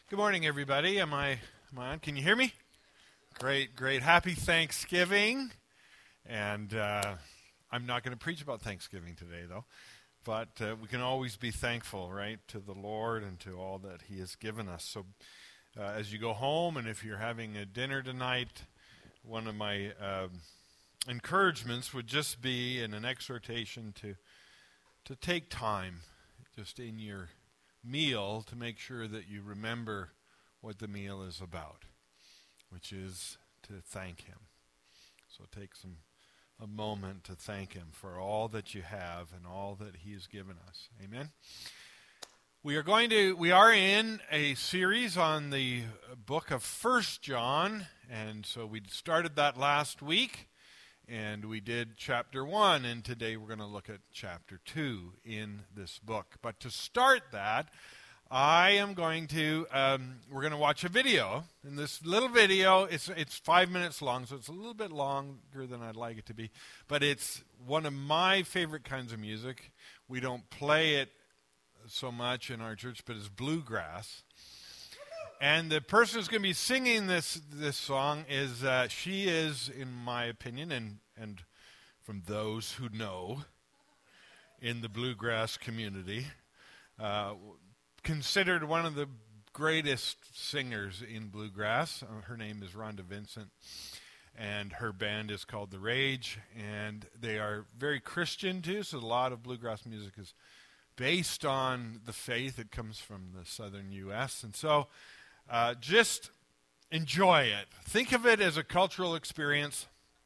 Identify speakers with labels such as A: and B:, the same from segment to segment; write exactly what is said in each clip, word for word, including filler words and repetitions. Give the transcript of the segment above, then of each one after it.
A: Good morning, everybody. Am I, am I on? Can you hear me? Great, great. Happy Thanksgiving. And uh, I'm not going to preach about Thanksgiving today, though. But uh, we can always be thankful, right, to the Lord and to all that He has given us. So uh, as you go home, and if you're having a dinner tonight, one of my uh, encouragements would just be, and an exhortation to to take time just in your meal to make sure that you remember what the meal is about, which is to thank Him. So take some a moment to thank Him for all that you have and all that He has given us. Amen. We are going to we are in a series on the book of First John, and so we started that last week. And we did chapter one, and today we're going to look at chapter two in this book. But to start that, I am going to, um, we're going to watch a video. And this little video, it's it's five minutes long, so it's a little bit longer than I'd like it to be. But it's one of my favorite kinds of music. We don't play it so much in our church, but it's bluegrass. And the person who's going to be singing this this song is, uh, she is, in my opinion, and, and from those who know in the bluegrass community, uh, considered one of the greatest singers in bluegrass. Uh, her name is Rhonda Vincent, and her band is called The Rage, and they are very Christian too, so a lot of bluegrass music is based on the faith. It comes from the southern U S, and so Uh, just enjoy it. Think of it as a cultural experience,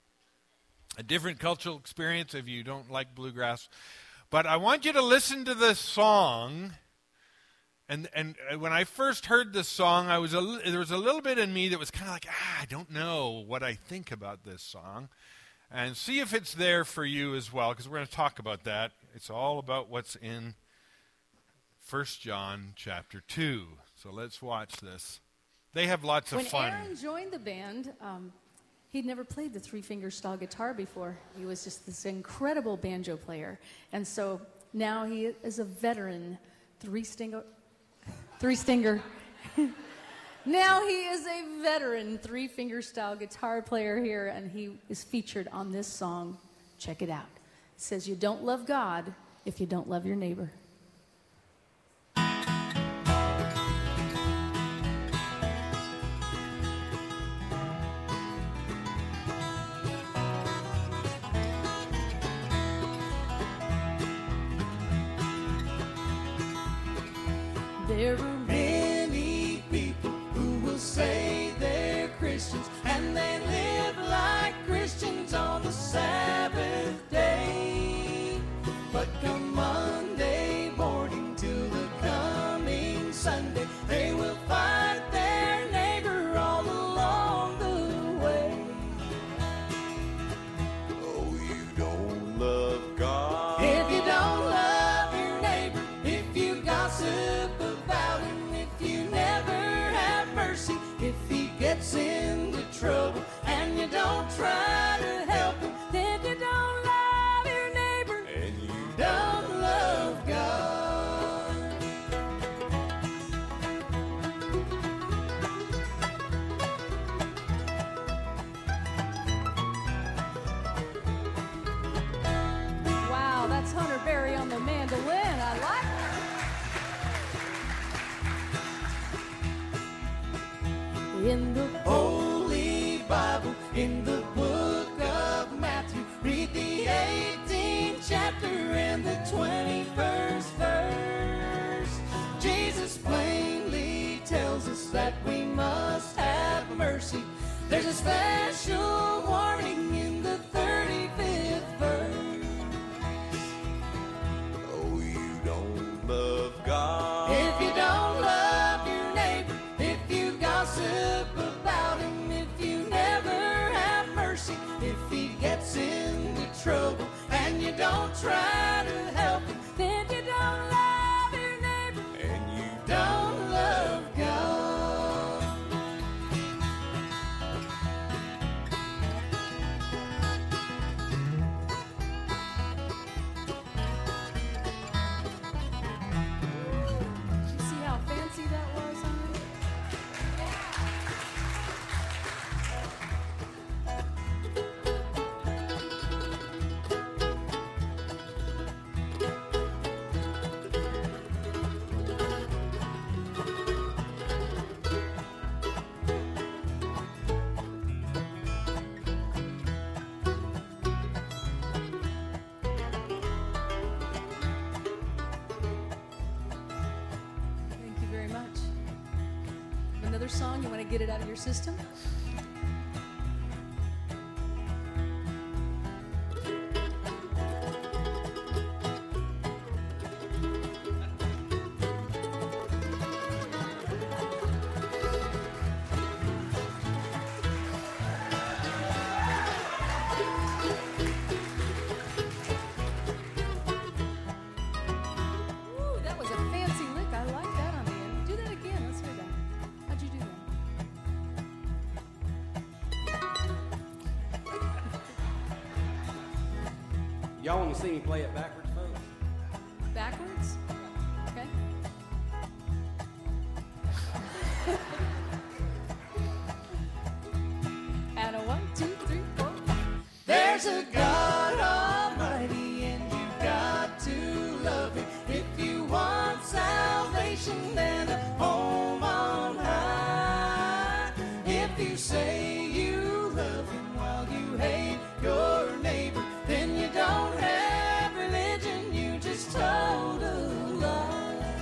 A: a different cultural experience if you don't like bluegrass. But I want you to listen to this song. And and when I first heard this song, I was a, there was a little bit in me that was kind of like, ah, I don't know what I think about this song. And see if it's there for you as well, because we're going to talk about that. It's all about what's in First John chapter two. So let's watch this. They have lots of
B: when
A: fun.
B: When Aaron joined the band, um, he'd never played the three-finger style guitar before. He was just this incredible banjo player. And so now he is a veteran three-stinger. Three-stinger. Now he is a veteran three-finger style guitar player here, and he is featured on this song. Check it out. It says, "You don't love God if you don't love your neighbor."
C: There are many people who will say they're Christians, and they live like Christians on the Sabbath day. But come Monday morning till the coming Sunday, they will fight their neighbor all along the way. Oh, you don't love God if you don't love your neighbor, if you gossip about him, if you never have mercy, if he gets into trouble and you don't try to help him, then you don't love your neighbor and you don't love God.
B: Wow, that's Hunter Berry on the mandolin. I like it.
C: In the Holy Bible, in the book of Matthew, read the eighteenth chapter and the twenty-first verse. Jesus plainly tells us that we must have mercy. There's a special warning in the thirty-fifth verse. Oh, you don't love God if you don't love your neighbor, if you gossip about him, if you never have
B: another song? You want to get it out of your system?
D: Y'all want to see me play it backwards, folks?
B: Backwards? Okay. And a one, two, three, four.
C: There's a God Almighty, and you got to love Him. If you want salvation, then a home on high. If you say you love Him while you hate your neighbor, then you don't have religion, you just told a lie.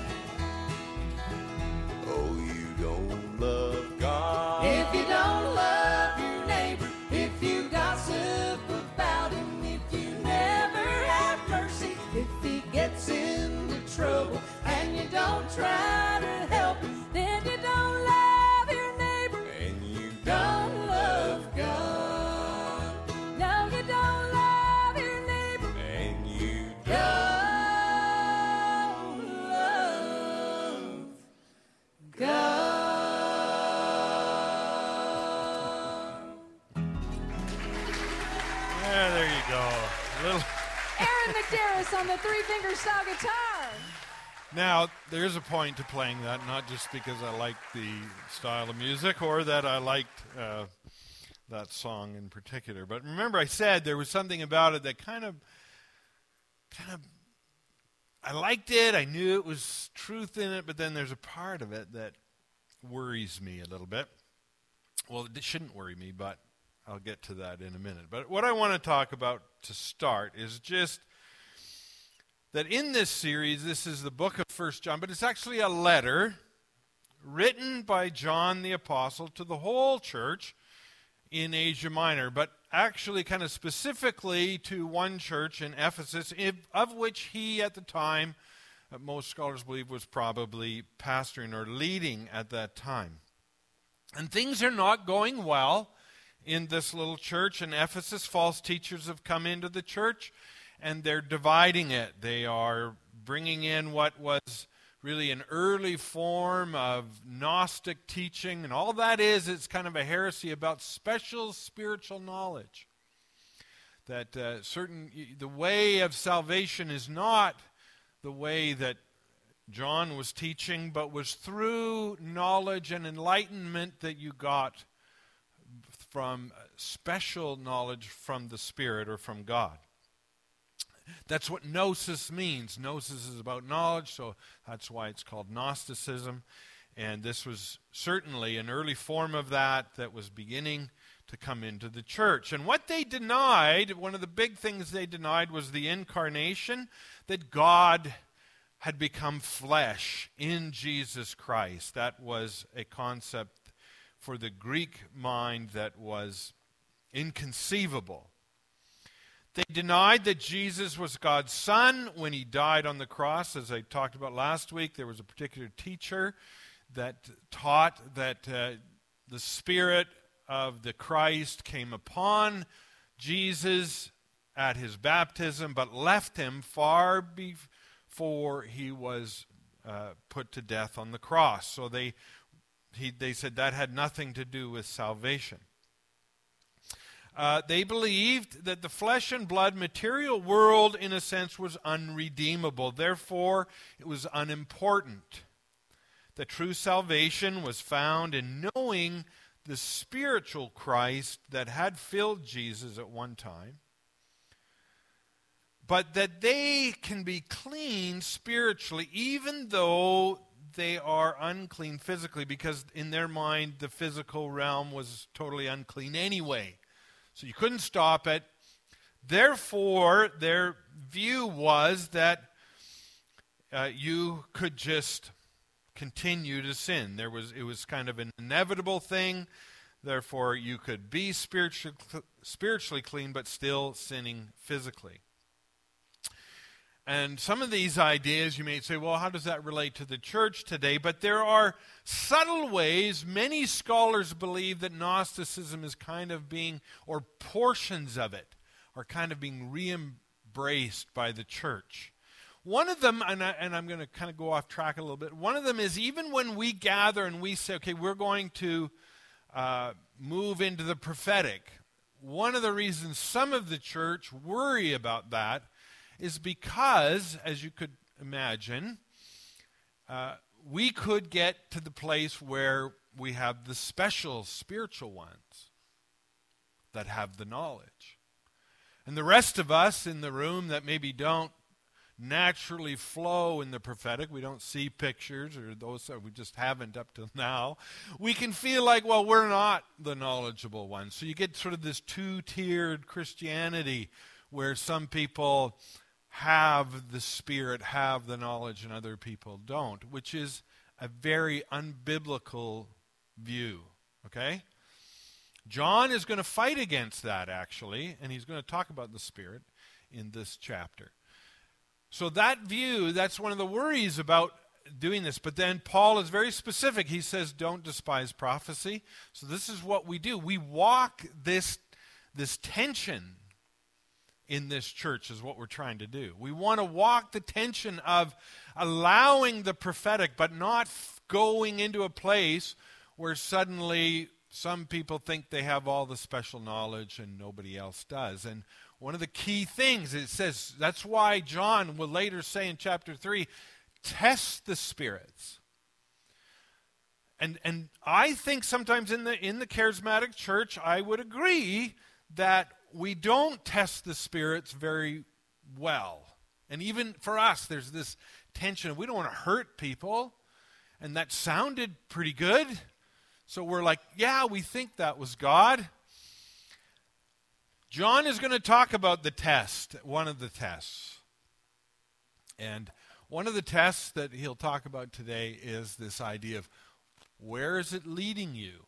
E: Oh, you don't love God.
C: If you don't love your neighbor, if you gossip about him, if you never have mercy, if he gets into trouble and you don't try to help him, then you don't love your neighbor
E: And you
C: don't love God. No, you don't love your neighbor.
E: and you
C: Don't love God.
A: Yeah, there you go. Little.
B: Aaron McDarris on the three-finger style guitar.
A: Now, there's a point to playing that, not just because I like the style of music or that I liked uh, that song in particular. But remember, I said there was something about it that kind of, kind of, I liked it. I knew it was truth in it, but then there's a part of it that worries me a little bit. Well, it shouldn't worry me, but I'll get to that in a minute. But what I want to talk about to start is just that in this series, this is the book of First John, but it's actually a letter written by John the Apostle to the whole church in Asia Minor, but actually kind of specifically to one church in Ephesus, of which he at the time, most scholars believe, was probably pastoring or leading at that time. And things are not going well in this little church in Ephesus. False teachers have come into the church, and they're dividing it. They are bringing in what was really an early form of Gnostic teaching, and all that is, it's kind of a heresy about special spiritual knowledge. That uh, certain, the way of salvation is not the way that John was teaching, but was through knowledge and enlightenment that you got from special knowledge from the Spirit or from God. That's what gnosis means. Gnosis is about knowledge, so that's why it's called Gnosticism. And this was certainly an early form of that that was beginning to come into the church. And what they denied, one of the big things they denied was the incarnation, that God had become flesh in Jesus Christ. That was a concept for the Greek mind that was inconceivable. They denied that Jesus was God's Son when he died on the cross. As I talked about last week, there was a particular teacher that taught that uh, the Spirit of the Christ came upon Jesus at his baptism, but left him far before he was uh, put to death on the cross. So they, he, they said that had nothing to do with salvation. Uh, they believed that the flesh and blood material world, in a sense, was unredeemable. Therefore, it was unimportant. The true salvation was found in knowing the spiritual Christ that had filled Jesus at one time, but that they can be clean spiritually even though they are unclean physically, because in their mind the physical realm was totally unclean anyway. So you couldn't stop it. Therefore, their view was that uh, you could just continue to sin. There was it was kind of an inevitable thing. Therefore, you could be spiritually spiritually clean, but still sinning physically. And some of these ideas, you may say, well, how does that relate to the church today? But there are subtle ways. Many scholars believe that Gnosticism is kind of being, or portions of it, are kind of being re-embraced by the church. One of them, and, I, and I'm going to kind of go off track a little bit, one of them is even when we gather and we say, okay, we're going to uh, move into the prophetic, one of the reasons some of the church worry about that is because, as you could imagine, uh, we could get to the place where we have the special spiritual ones that have the knowledge. And the rest of us in the room that maybe don't naturally flow in the prophetic, we don't see pictures, or those that we just haven't up till now, we can feel like, well, we're not the knowledgeable ones. So you get sort of this two-tiered Christianity where some people have the Spirit, have the knowledge, and other people don't, which is a very unbiblical view, okay? John is going to fight against that, actually, and he's going to talk about the Spirit in this chapter. So that view, that's one of the worries about doing this. But then Paul is very specific. He says, don't despise prophecy. So this is what we do. We walk this, this tension in this church is what we're trying to do. We want to walk the tension of allowing the prophetic, but not f- going into a place where suddenly some people think they have all the special knowledge and nobody else does. And one of the key things, it says, that's why John will later say in chapter three, test the spirits. And and I think sometimes in the in the charismatic church, I would agree that we don't test the spirits very well. And even for us, there's this tension. We don't want to hurt people. And that sounded pretty good. So we're like, yeah, we think that was God. John is going to talk about the test, one of the tests. And one of the tests that he'll talk about today is this idea of where is it leading you?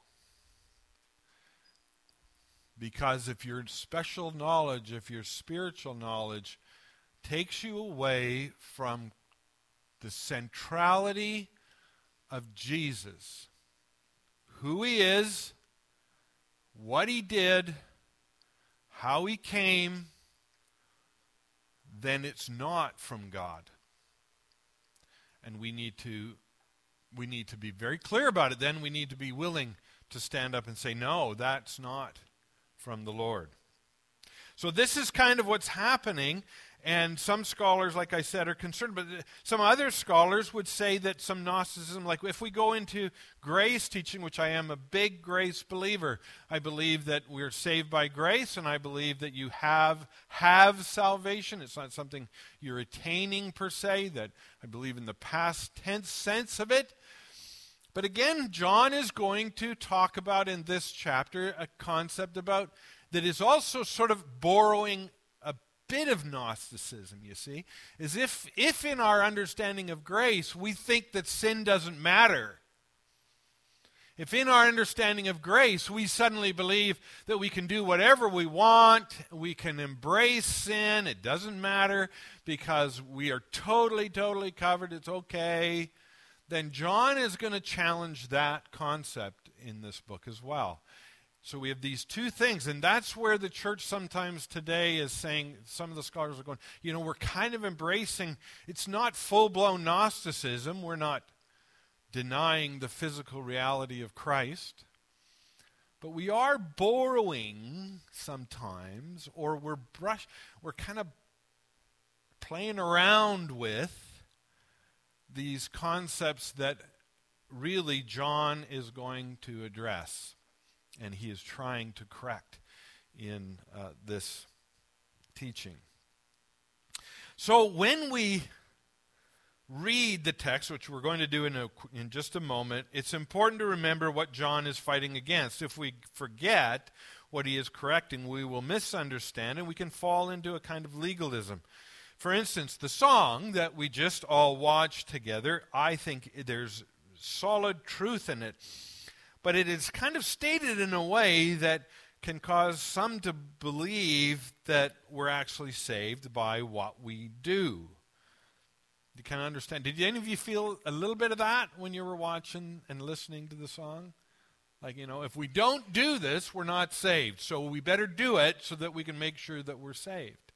A: Because if your special knowledge, if your spiritual knowledge takes you away from the centrality of Jesus, who he is, what he did, how he came, then it's not from God. And we need to we need to be very clear about it. Then we need to be willing to stand up and say, no, that's not from the Lord. So this is kind of what's happening, and some scholars, like I said, are concerned, but some other scholars would say that some Gnosticism, like if we go into grace teaching, which I am a big grace believer, I believe that we're saved by grace, and I believe that you have have salvation. It's not something you're attaining per se, that I believe in the past tense sense of it. But again, John is going to talk about in this chapter a concept about that is also sort of borrowing a bit of Gnosticism, you see, is if, if in our understanding of grace we think that sin doesn't matter. If in our understanding of grace we suddenly believe that we can do whatever we want, we can embrace sin, it doesn't matter because we are totally, totally covered, it's okay, then John is going to challenge that concept in this book as well. So we have these two things, and that's where the church sometimes today is saying, some of the scholars are going, you know, we're kind of embracing, it's not full-blown Gnosticism, we're not denying the physical reality of Christ, but we are borrowing sometimes, or we're brush, we're kind of playing around with these concepts that really John is going to address. And he is trying to correct in uh, this teaching. So when we read the text, which we're going to do in, a, in just a moment, it's important to remember what John is fighting against. If we forget what he is correcting, we will misunderstand and we can fall into a kind of legalism. For instance, the song that we just all watched together, I think there's solid truth in it. But it is kind of stated in a way that can cause some to believe that we're actually saved by what we do. You kind of understand. Did any of you feel a little bit of that when you were watching and listening to the song? Like, you know, if we don't do this, we're not saved. So we better do it so that we can make sure that we're saved.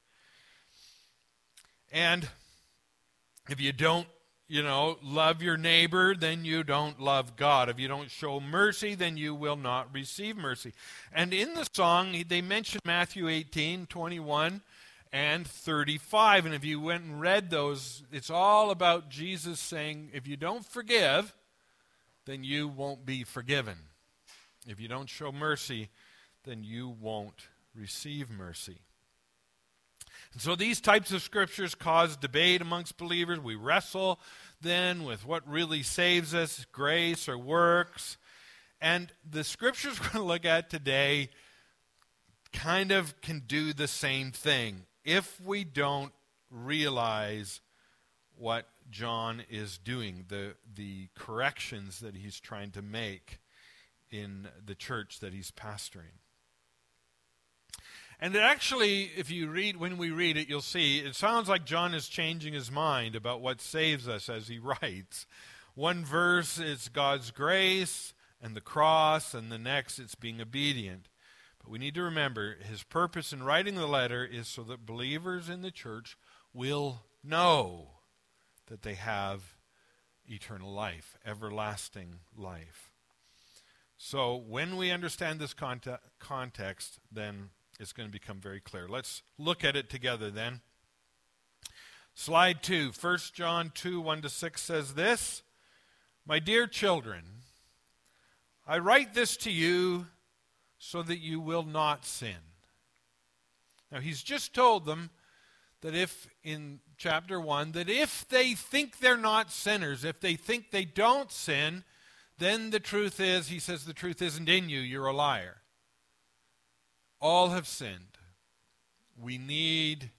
A: And if you don't, you know, love your neighbor, then you don't love God. If you don't show mercy, then you will not receive mercy. And in the song, they mention Matthew eighteen, twenty-one, and thirty-five. And if you went and read those, it's all about Jesus saying, if you don't forgive, then you won't be forgiven. If you don't show mercy, then you won't receive mercy. And so these types of scriptures cause debate amongst believers. We wrestle then with what really saves us, grace or works. And the scriptures we're going to look at today kind of can do the same thing if we don't realize what John is doing, the, the corrections that he's trying to make in the church that he's pastoring. And it actually, if you read, when we read it, you'll see, it sounds like John is changing his mind about what saves us as he writes. One verse is God's grace and the cross, and the next it's being obedient. But we need to remember, his purpose in writing the letter is so that believers in the church will know that they have eternal life, everlasting life. So when we understand this conte- context, then it's going to become very clear. Let's look at it together then. Slide two, First John two, one to six says this, "My dear children, I write this to you so that you will not sin." Now he's just told them that if, in chapter one, that if they think they're not sinners, if they think they don't sin, then the truth is, he says, the truth isn't in you, you're a liar. All have sinned. We need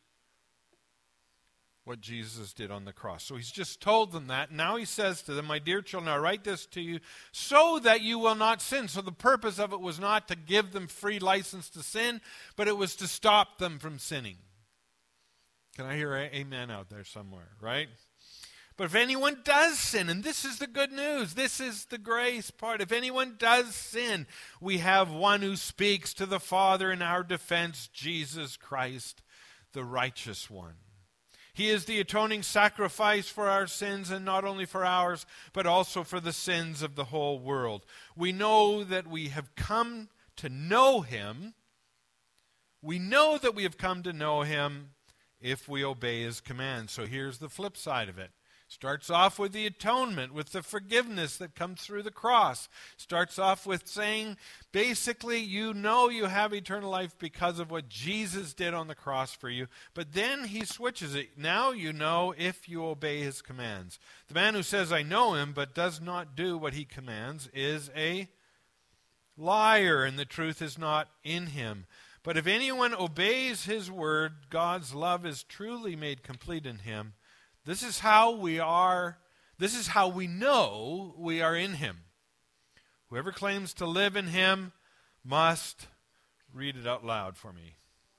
A: what Jesus did on the cross. So he's just told them that. Now he says to them, "My dear children, I write this to you so that you will not sin." So the purpose of it was not to give them free license to sin, but it was to stop them from sinning. Can I hear an amen out there somewhere, right? But if anyone does sin, and this is the good news, this is the grace part. If anyone does sin, we have one who speaks to the Father in our defense, Jesus Christ, the righteous one. He is the atoning sacrifice for our sins, and not only for ours, but also for the sins of the whole world. We know that we have come to know him. We know that we have come to know him if we obey his commands. So here's the flip side of it. Starts off with the atonement, with the forgiveness that comes through the cross. Starts off with saying, basically, you know you have eternal life because of what Jesus did on the cross for you. But then he switches it. Now you know if you obey his commands. The man who says, "I know him," but does not do what he commands is a liar, and the truth is not in him. But if anyone obeys his word, God's love is truly made complete in him. This is how we are, this is how we know we are in him. Whoever claims to live in him must, read it out loud for me,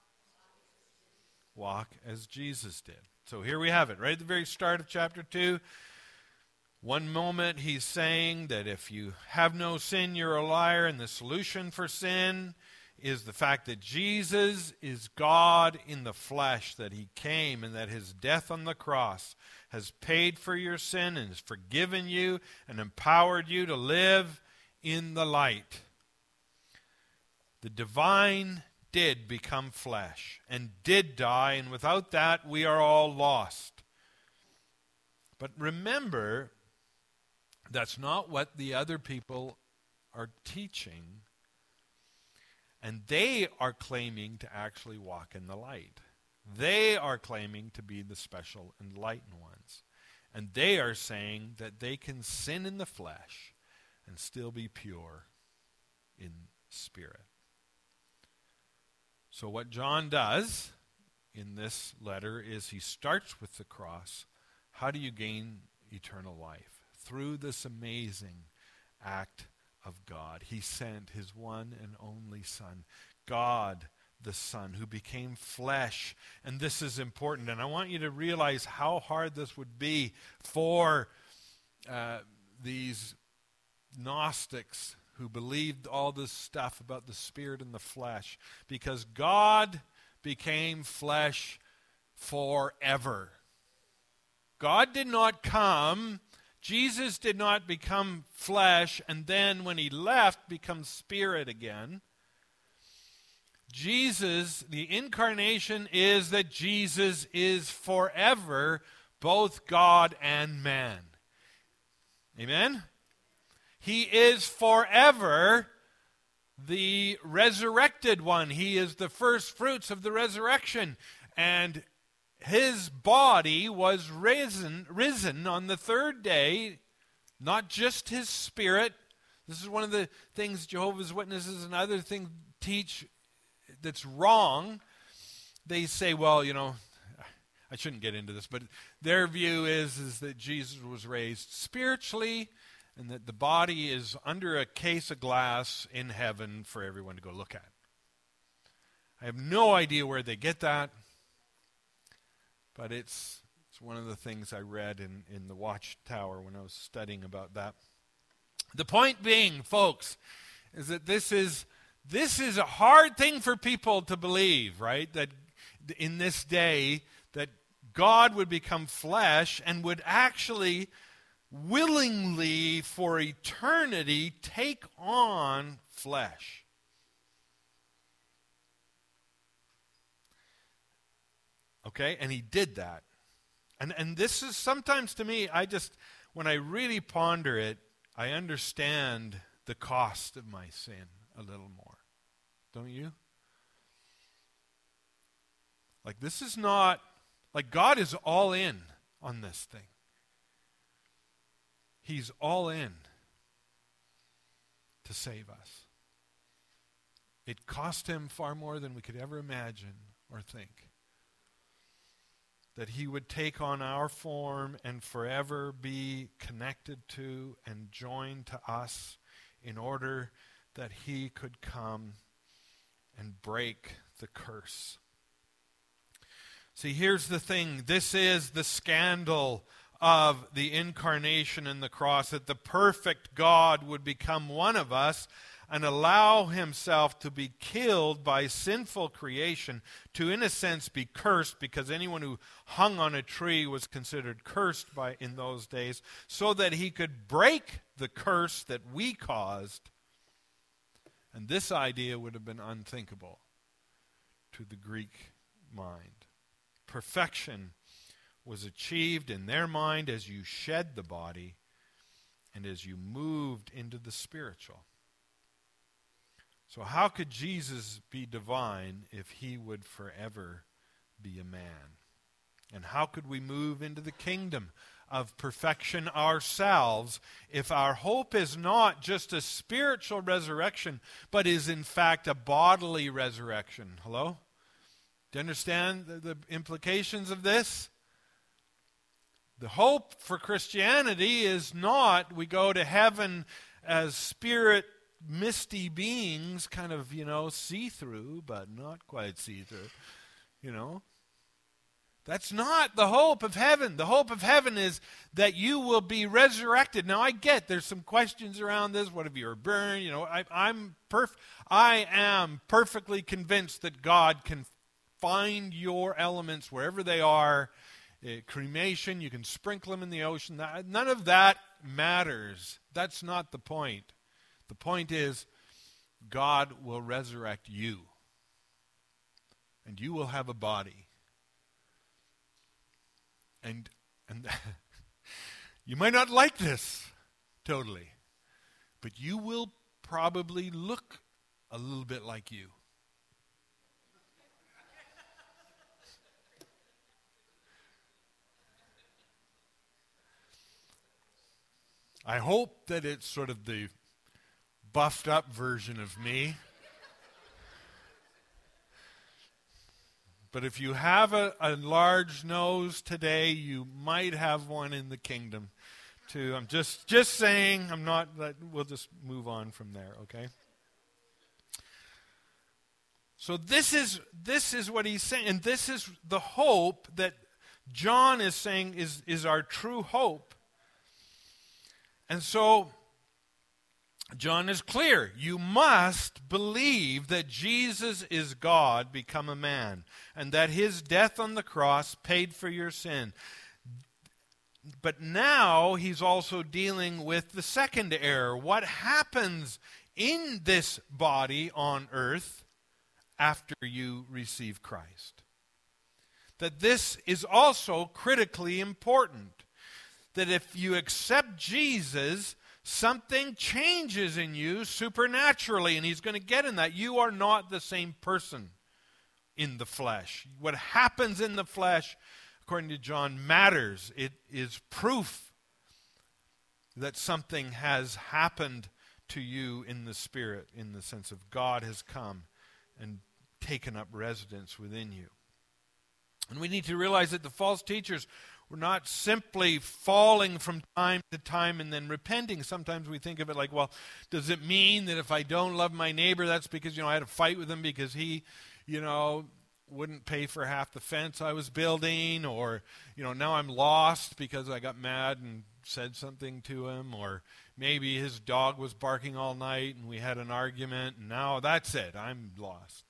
A: walk as Jesus did. So here we have it, right at the very start of chapter two. One moment he's saying that if you have no sin, you're a liar, and the solution for sin is the fact that Jesus is God in the flesh, that he came and that his death on the cross has paid for your sin and has forgiven you and empowered you to live in the light. The divine did become flesh and did die, and without that we are all lost. But remember, that's not what the other people are teaching. And they are claiming to actually walk in the light. They are claiming to be the special enlightened ones. And they are saying that they can sin in the flesh and still be pure in spirit. So what John does in this letter is he starts with the cross. How do you gain eternal life? through this amazing act of God. He sent his one and only Son, God the Son, who became flesh. And this is important. And I want you to realize how hard this would be for uh, these Gnostics who believed all this stuff about the Spirit and the flesh. Because God became flesh forever. God did not come, Jesus did not become flesh, and then when he left, become spirit again. Jesus, the incarnation is that Jesus is forever both God and man. Amen? He is forever the resurrected one. He is the first fruits of the resurrection. And his body was risen, risen on the third day, not just his spirit. This is one of the things Jehovah's Witnesses and other things teach that's wrong. They say, well, you know, I shouldn't get into this, but their view is, is that Jesus was raised spiritually and that the body is under a case of glass in heaven for everyone to go look at. I have no idea where they get that. But it's it's one of the things I read in, in the Watchtower when I was studying about that. The point being, folks, is that this is this is a hard thing for people to believe, right? That in this day, that God would become flesh and would actually willingly, for eternity, take on flesh. Okay, and he did that. And and this is sometimes to me, I just, when I really ponder it, I understand the cost of my sin a little more. Don't you? Like this is not, like God is all in on this thing. He's all in to save us. It cost him far more than we could ever imagine or think. That he would take on our form and forever be connected to and joined to us in order that he could come and break the curse. See, here's the thing. This is the scandal of the incarnation and the cross, that the perfect God would become one of us and allow himself to be killed by sinful creation, to in a sense be cursed, because anyone who hung on a tree was considered cursed by in those days, so that he could break the curse that we caused. And this idea would have been unthinkable to the Greek mind. Perfection was achieved in their mind as you shed the body and as you moved into the spiritual. So how could Jesus be divine if he would forever be a man? And how could we move into the kingdom of perfection ourselves if our hope is not just a spiritual resurrection, but is in fact a bodily resurrection? Hello? Do you understand the, the implications of this? The hope for Christianity is not we go to heaven as spirit misty beings, kind of, you know, see-through, but not quite see-through, you know. That's not the hope of heaven. The hope of heaven is that you will be resurrected. Now, I get there's some questions around this. What if you were burned? You know, I, I'm perf- I am perfectly convinced that God can find your elements wherever they are. Uh, cremation, you can sprinkle them in the ocean. That, none of that matters. That's not the point. The point is, God will resurrect you. And you will have a body. And and you might not like this totally, but you will probably look a little bit like you. I hope that it's sort of the buffed up version of me. But if you have a, a large nose today, you might have one in the kingdom to, I'm just, just saying, I'm not, we'll just move on from there, okay? So this is, this is what he's saying, and this is the hope that John is saying is, is our true hope. And so, John is clear. You must believe that Jesus is God become a man, and that his death on the cross paid for your sin. But now he's also dealing with the second error. What happens in this body on earth after you receive Christ? That this is also critically important. That if you accept Jesus, something changes in you supernaturally, and he's going to get in that. You are not the same person in the flesh. What happens in the flesh, according to John, matters. It is proof that something has happened to you in the spirit, in the sense of God has come and taken up residence within you. And we need to realize that the false teachers were not simply falling from time to time and then repenting. Sometimes we think of it like, well, does it mean that if I don't love my neighbor, that's because, you know, I had a fight with him because he, you know, wouldn't pay for half the fence I was building, or, you know, now I'm lost because I got mad and said something to him, or maybe his dog was barking all night and we had an argument and now that's it, I'm lost.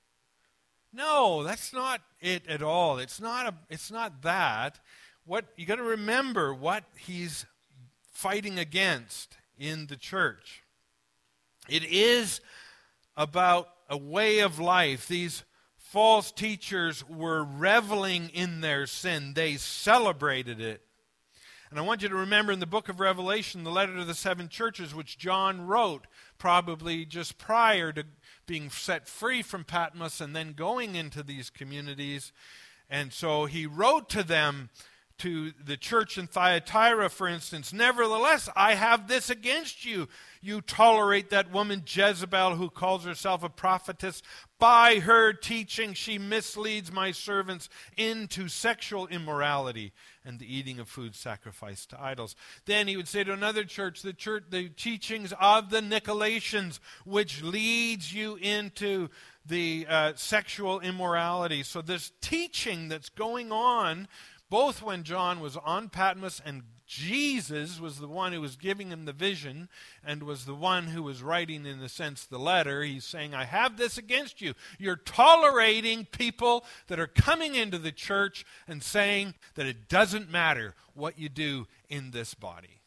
A: No, that's not it at all. It's not a, it's not that. What you got to remember what he's fighting against in the church. It is about a way of life. These false teachers were reveling in their sin. They celebrated it. And I want you to remember in the book of Revelation, the letter to the seven churches, which John wrote probably just prior to being set free from Patmos and then going into these communities. And so he wrote to them, to the church in Thyatira, for instance, "Nevertheless, I have this against you. You tolerate that woman Jezebel, who calls herself a prophetess. By her teaching, she misleads my servants into sexual immorality and the eating of food sacrificed to idols." Then he would say to another church, the church, the teachings of the Nicolaitans, which leads you into the uh, sexual immorality. So this teaching that's going on, both when John was on Patmos and Jesus was the one who was giving him the vision and was the one who was writing, in a sense, the letter. He's saying, I have this against you. You're tolerating people that are coming into the church and saying that it doesn't matter what you do in this body.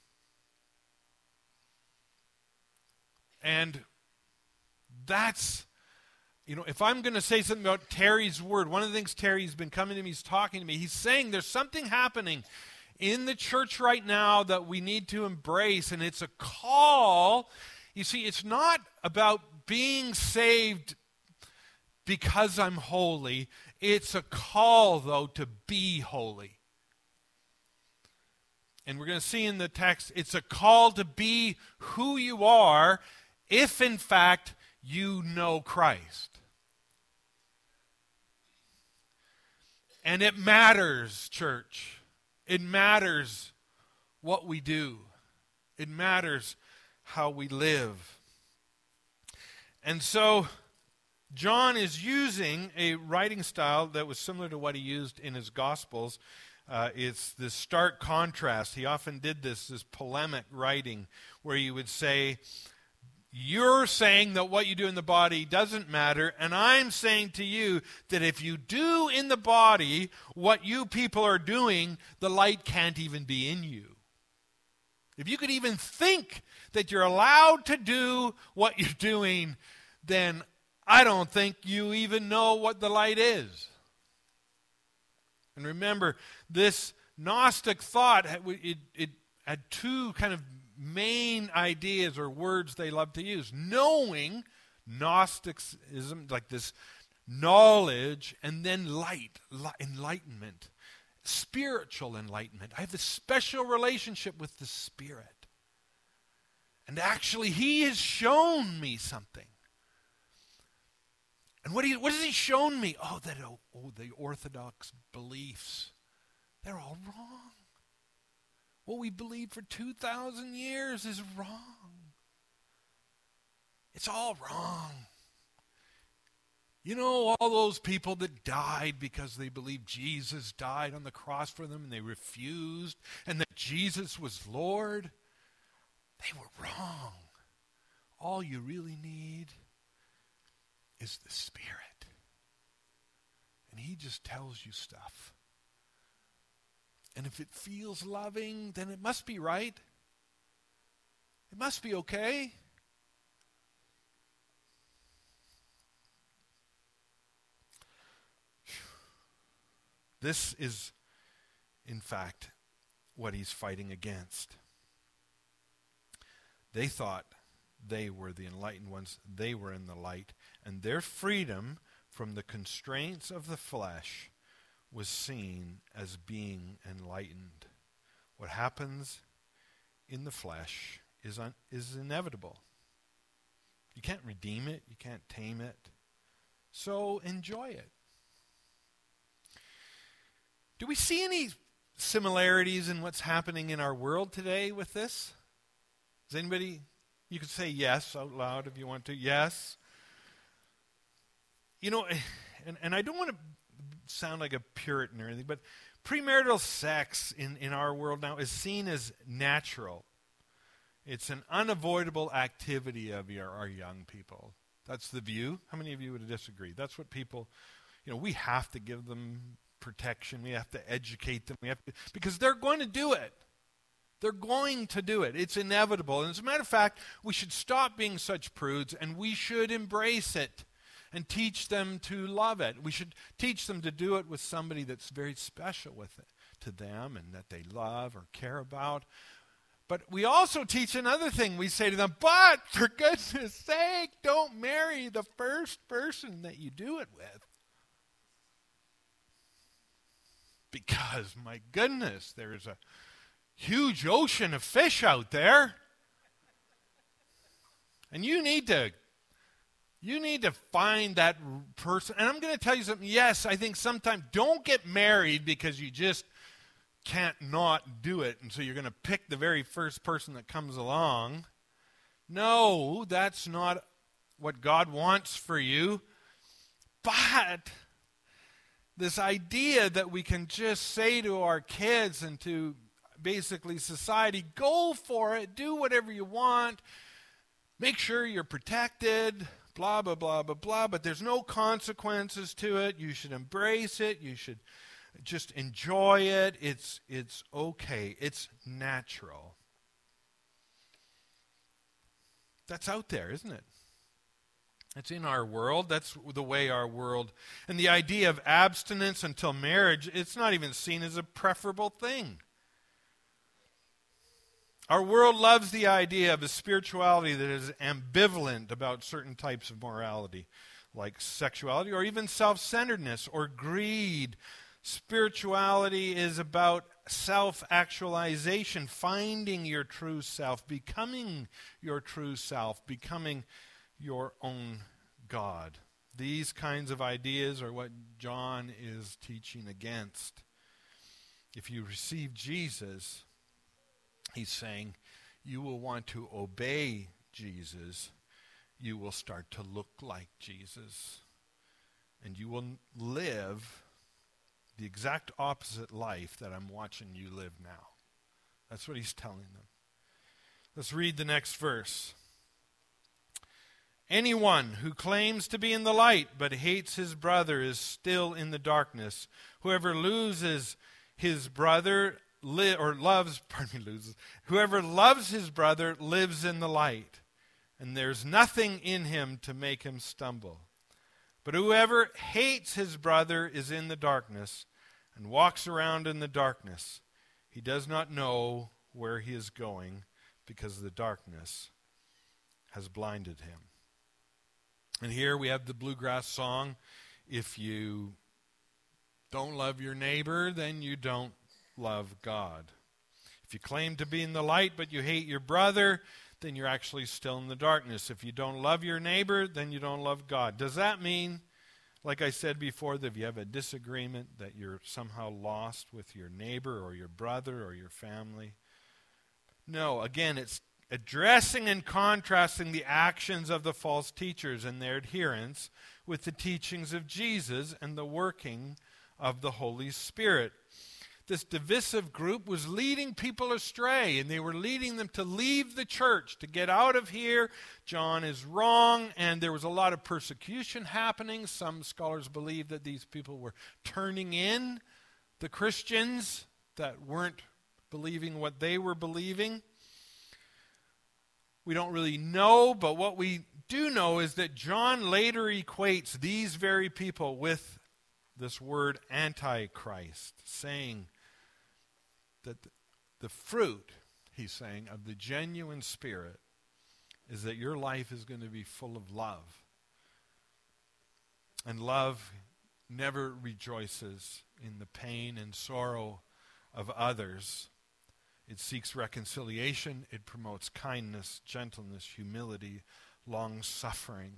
A: And that's, you know, if I'm going to say something about Terry's word, one of the things Terry's been coming to me, he's talking to me, he's saying there's something happening in the church right now that we need to embrace, and it's a call. You see, it's not about being saved because I'm holy. It's a call, though, to be holy. And we're going to see in the text, it's a call to be who you are if, in fact, you know Christ. And it matters, church. It matters what we do. It matters how we live. And so John is using a writing style that was similar to what he used in his Gospels. Uh, it's this stark contrast. He often did this, this polemic writing, where he would say, you're saying that what you do in the body doesn't matter, and I'm saying to you that if you do in the body what you people are doing, the light can't even be in you. If you could even think that you're allowed to do what you're doing, then I don't think you even know what the light is. And remember, this Gnostic thought, it, it had two kind of main ideas or words they love to use. Knowing, Gnosticism, like this knowledge, and then light, enlightenment, spiritual enlightenment. I have this special relationship with the Spirit. And actually, He has shown me something. And what, he, what has He shown me? Oh, that oh, oh, the orthodox beliefs, they're all wrong. what we believed for two thousand years is wrong. It's all wrong. You know, all those people that died because they believed Jesus died on the cross for them and they refused, and that Jesus was Lord, they were wrong. All you really need is the Spirit. And he just tells you stuff. And if it feels loving, then it must be right. It must be okay. This is, in fact, what he's fighting against. They thought they were the enlightened ones. They were in the light. And their freedom from the constraints of the flesh was seen as being enlightened. What happens in the flesh is, un- is inevitable. You can't redeem it. You can't tame it. So enjoy it. Do we see any similarities in what's happening in our world today with this? Does anybody, you could say yes out loud if you want to. Yes. You know, and, and I don't want to sound like a Puritan or anything, but premarital sex in, in our world now is seen as natural. It's an unavoidable activity of your, our young people. That's the view. How many of you would disagree? That's what people, you know, we have to give them protection. We have to educate them. We have to, because they're going to do it. They're going to do it. It's inevitable. And as a matter of fact, we should stop being such prudes and we should embrace it and teach them to love it. We should teach them to do it with somebody that's very special with it to them and that they love or care about. But we also teach another thing. We say to them, but for goodness sake, don't marry the first person that you do it with. Because, my goodness, there is a huge ocean of fish out there. And you need to, you need to find that person. And I'm going to tell you something. Yes, I think sometimes don't get married because you just can't not do it. And so you're going to pick the very first person that comes along. No, that's not what God wants for you. But this idea that we can just say to our kids and to basically society, go for it, do whatever you want, make sure you're protected, blah, blah, blah, blah, blah, but there's no consequences to it. You should embrace it. You should just enjoy it. It's, it's okay. It's natural. That's out there, isn't it? It's in our world. That's the way our world, and the idea of abstinence until marriage, it's not even seen as a preferable thing. Our world loves the idea of a spirituality that is ambivalent about certain types of morality, like sexuality or even self-centeredness or greed. Spirituality is about self-actualization, finding your true self, becoming your true self, becoming your own God. These kinds of ideas are what John is teaching against. If you receive Jesus, he's saying you will want to obey Jesus. You will start to look like Jesus. And you will live the exact opposite life that I'm watching you live now. That's what he's telling them. Let's read the next verse. Anyone who claims to be in the light but hates his brother is still in the darkness. Whoever loses his brother li- or loves, pardon me, loses. Whoever loves his brother lives in the light, and there's nothing in him to make him stumble. But whoever hates his brother is in the darkness and walks around in the darkness. He does not know where he is going because the darkness has blinded him. And here we have the bluegrass song, if you don't love your neighbor, then you don't love God. If you claim to be in the light but you hate your brother, then you're actually still in the darkness. If you don't love your neighbor, then you don't love God. Does that mean, like I said before, that if you have a disagreement, that you're somehow lost with your neighbor or your brother or your family? No, again, it's addressing and contrasting the actions of the false teachers and their adherents with the teachings of Jesus and the working of the Holy Spirit. This divisive group was leading people astray, and they were leading them to leave the church, to get out of here. John is wrong, and there was a lot of persecution happening. Some scholars believe that these people were turning in the Christians that weren't believing what they were believing. We don't really know, but what we do know is that John later equates these very people with this word Antichrist, saying that the fruit, he's saying, of the genuine Spirit is that your life is going to be full of love. And love never rejoices in the pain and sorrow of others. It seeks reconciliation. It promotes kindness, gentleness, humility, long-suffering.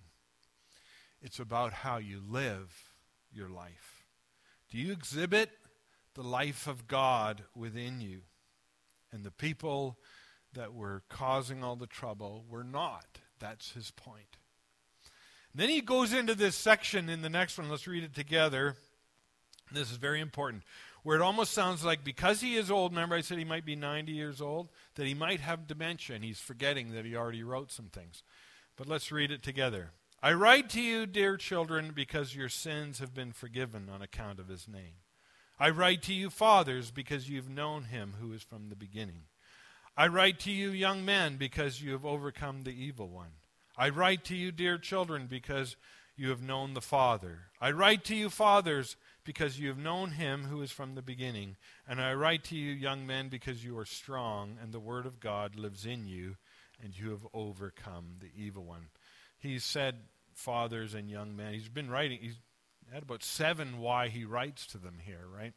A: It's about how you live your life. Do you exhibit the life of God within you? And the people that were causing all the trouble were not. That's his point. And then he goes into this section in the next one. Let's read it together. This is very important. Where it almost sounds like because he is old, remember I said he might be ninety years old, that he might have dementia, and he's forgetting that he already wrote some things. But let's read it together. I write to you, dear children, because your sins have been forgiven on account of his name. I write to you, fathers, because you've known him who is from the beginning. I write to you, young men, because you have overcome the evil one. I write to you, dear children, because you have known the Father. I write to you, fathers, because you have known him who is from the beginning. And I write to you, young men, because you are strong, and the word of God lives in you, and you have overcome the evil one. He said fathers and young men. He's been writing, he's had about seven why he writes to them here, right?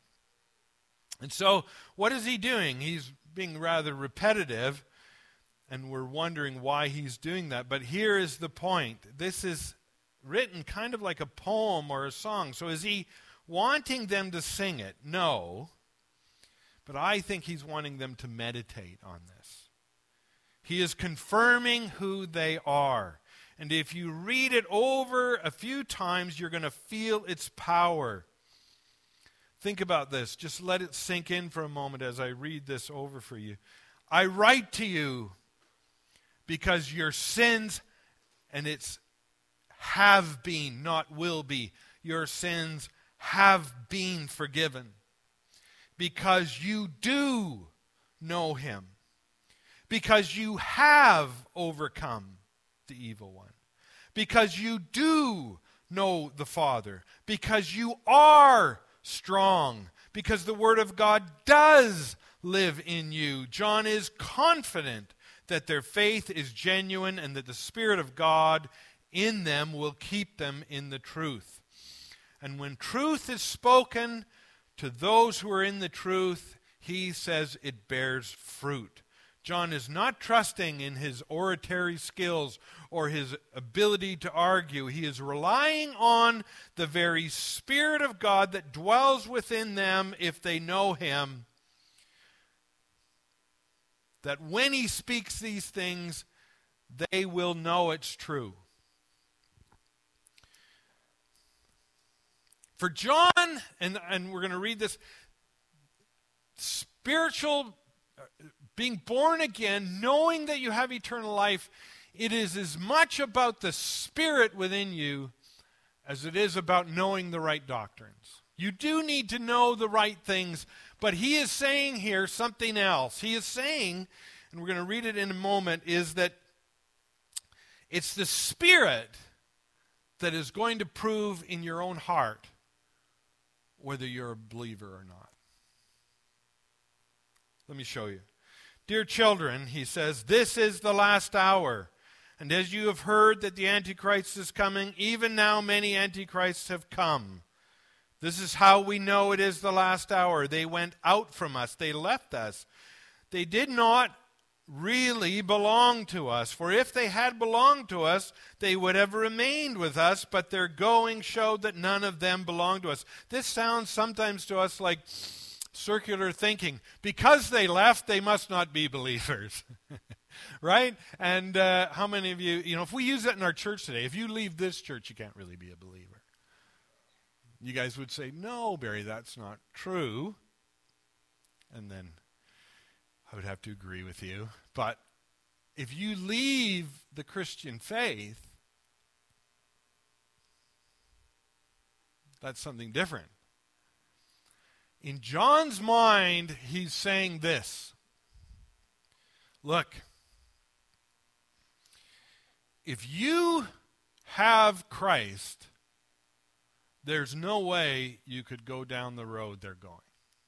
A: And so, what is he doing? He's being rather repetitive, and we're wondering why he's doing that. But here is the point. This is written kind of like a poem or a song. So is he wanting them to sing it? No. But I think he's wanting them to meditate on this. He is confirming who they are. And if you read it over a few times, you're going to feel its power. Think about this. Just let it sink in for a moment as I read this over for you. I write to you because your sins, and it's have been, not will be, your sins have been forgiven. Because you do know him. Because you have overcome the evil one. Because you do know the Father. Because you are strong. Because the Word of God does live in you. John is confident that their faith is genuine and that the Spirit of God in them will keep them in the truth. And when truth is spoken to those who are in the truth, he says it bears fruit. John is not trusting in his oratory skills or his ability to argue. He is relying on the very Spirit of God that dwells within them if they know him. That when he speaks these things, they will know it's true. For John, and, and we're going to read this, spiritual, uh, being born again, knowing that you have eternal life, it is as much about the Spirit within you as it is about knowing the right doctrines. You do need to know the right things, but he is saying here something else. He is saying, and we're going to read it in a moment, is that it's the Spirit that is going to prove in your own heart whether you're a believer or not. Let me show you. Dear children, he says, this is the last hour. And as you have heard that the Antichrist is coming, even now many Antichrists have come. This is how we know it is the last hour. They went out from us. They left us. They did not really belong to us. For if they had belonged to us, they would have remained with us, but their going showed that none of them belonged to us. This sounds sometimes to us like circular thinking. Because they left, they must not be believers. Right? And uh, how many of you, you know, if we use that in our church today, if you leave this church, you can't really be a believer. You guys would say, no, Barry, that's not true. And then I would have to agree with you. But if you leave the Christian faith, that's something different. In John's mind, he's saying this. Look, if you have Christ, there's no way you could go down the road they're going.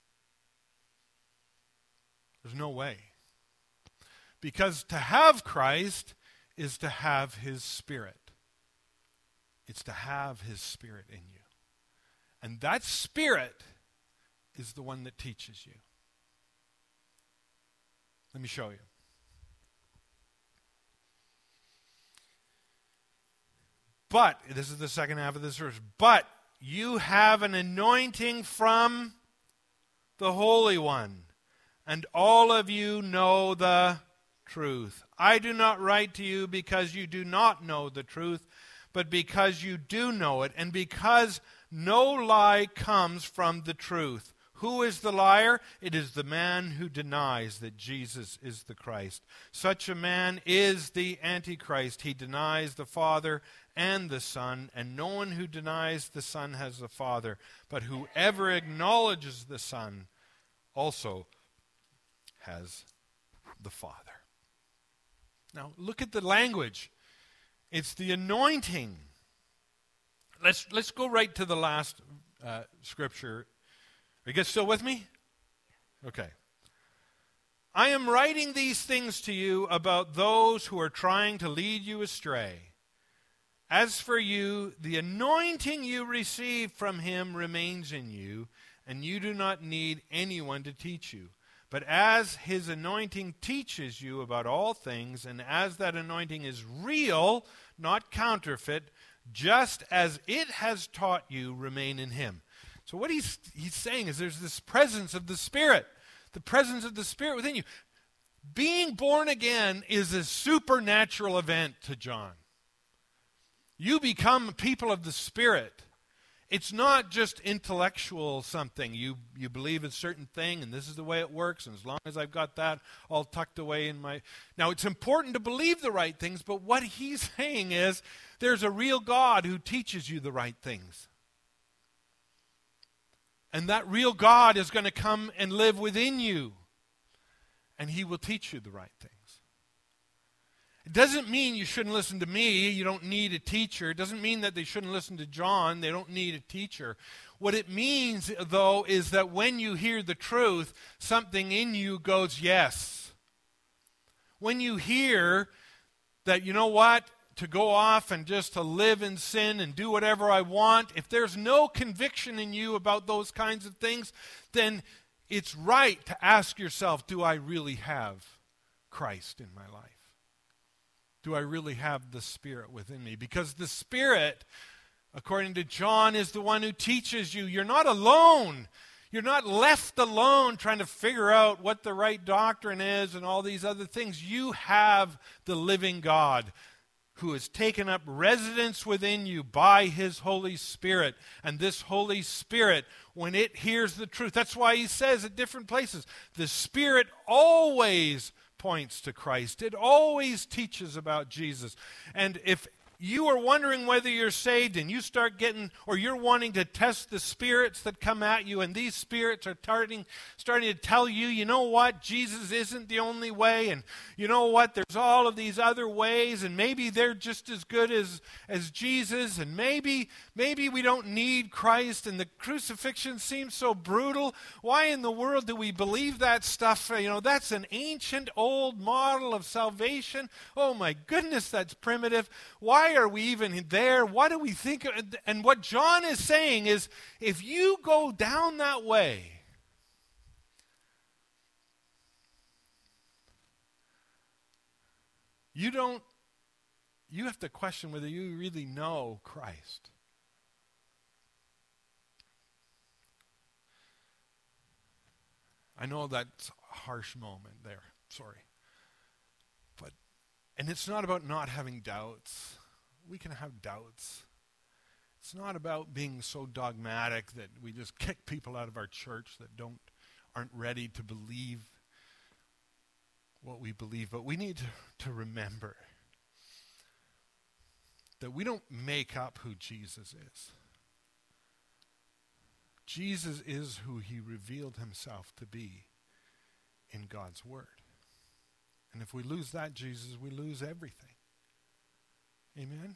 A: There's no way. Because to have Christ is to have His Spirit. It's to have His Spirit in you. And that Spirit is the one that teaches you. Let me show you. But, this is the second half of this verse, but you have an anointing from the Holy One, and all of you know the truth. I do not write to you because you do not know the truth, but because you do know it, and because no lie comes from the truth. Who is the liar? It is the man who denies that Jesus is the Christ. Such a man is the Antichrist. He denies the Father and the Son, and no one who denies the Son has the Father. But whoever acknowledges the Son also has the Father. Now, look at the language. It's the anointing. Let's, let's go right to the last uh, scripture. Are you guys still with me? Okay. I am writing these things to you about those who are trying to lead you astray. As for you, the anointing you received from Him remains in you, and you do not need anyone to teach you. But as His anointing teaches you about all things, and as that anointing is real, not counterfeit, just as it has taught you, remain in Him. So what he's, he's saying is there's this presence of the Spirit, the presence of the Spirit within you. Being born again is a supernatural event to John. You become people of the Spirit. It's not just intellectual something. You you believe a certain thing, and this is the way it works, and as long as I've got that all tucked away in my... Now, it's important to believe the right things, but what he's saying is there's a real God who teaches you the right things. And that real God is going to come and live within you. And He will teach you the right things. It doesn't mean you shouldn't listen to me. You don't need a teacher. It doesn't mean that they shouldn't listen to John. They don't need a teacher. What it means, though, is that when you hear the truth, something in you goes, yes. When you hear that, you know what? To go off and just to live in sin and do whatever I want, if there's no conviction in you about those kinds of things, then it's right to ask yourself, do I really have Christ in my life? Do I really have the Spirit within me? Because the Spirit, according to John, is the one who teaches you. You're not alone. You're not left alone trying to figure out what the right doctrine is and all these other things. You have the living God who has taken up residence within you by His Holy Spirit. And this Holy Spirit, when it hears the truth, that's why he says at different places, the Spirit always points to Christ. It always teaches about Jesus. And if you are wondering whether you're saved and you start getting, or you're wanting to test the spirits that come at you, and these spirits are starting, starting to tell you, you know what, Jesus isn't the only way, and you know what, there's all of these other ways, and maybe they're just as good as, as Jesus, and maybe, maybe we don't need Christ, and the crucifixion seems so brutal. Why in the world do we believe that stuff? You know, that's an ancient old model of salvation. Oh my goodness, that's primitive. Why are we even there? What do we think? And what John is saying is, if you go down that way, you don't, you have to question whether you really know Christ. I know that's a harsh moment there. Sorry. But, and it's not about not having doubts. We can have doubts. It's not about being so dogmatic that we just kick people out of our church that don't aren't ready to believe what we believe. But we need to, to remember that we don't make up who Jesus is. Jesus is who he revealed himself to be in God's word. And if we lose that Jesus, we lose everything. Amen?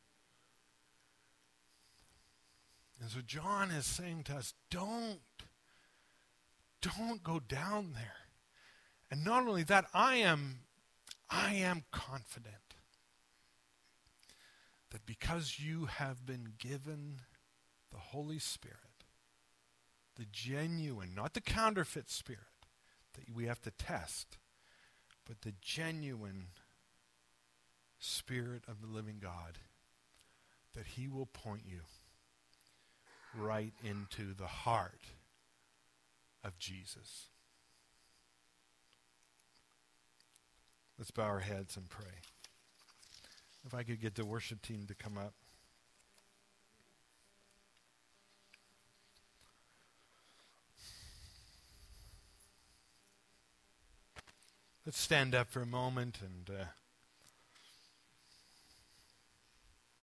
A: And so John is saying to us, don't, don't go down there. And not only that, I am, I am confident that because you have been given the Holy Spirit, the genuine, not the counterfeit Spirit that we have to test, but the genuine Spirit of the living God, that he will point you right into the heart of Jesus. Let's bow our heads and pray. If I could get the worship team to come up. Let's stand up for a moment and uh,